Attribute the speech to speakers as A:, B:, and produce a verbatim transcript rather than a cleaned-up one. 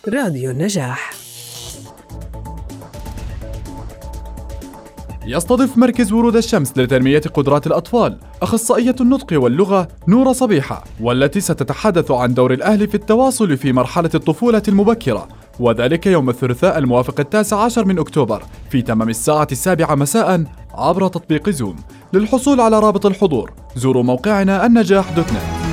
A: راديو النجاح.
B: يستضيف مركز ورود الشمس لتنمية قدرات الأطفال أخصائية النطق واللغة نورة صبيحة، والتي ستتحدث عن دور الأهل في التواصل في مرحلة الطفولة المبكرة، وذلك يوم الثلاثاء الموافق التاسع عشر من أكتوبر في تمام الساعة السابعة مساء عبر تطبيق زوم. للحصول على رابط الحضور زوروا موقعنا النجاح دوت نت.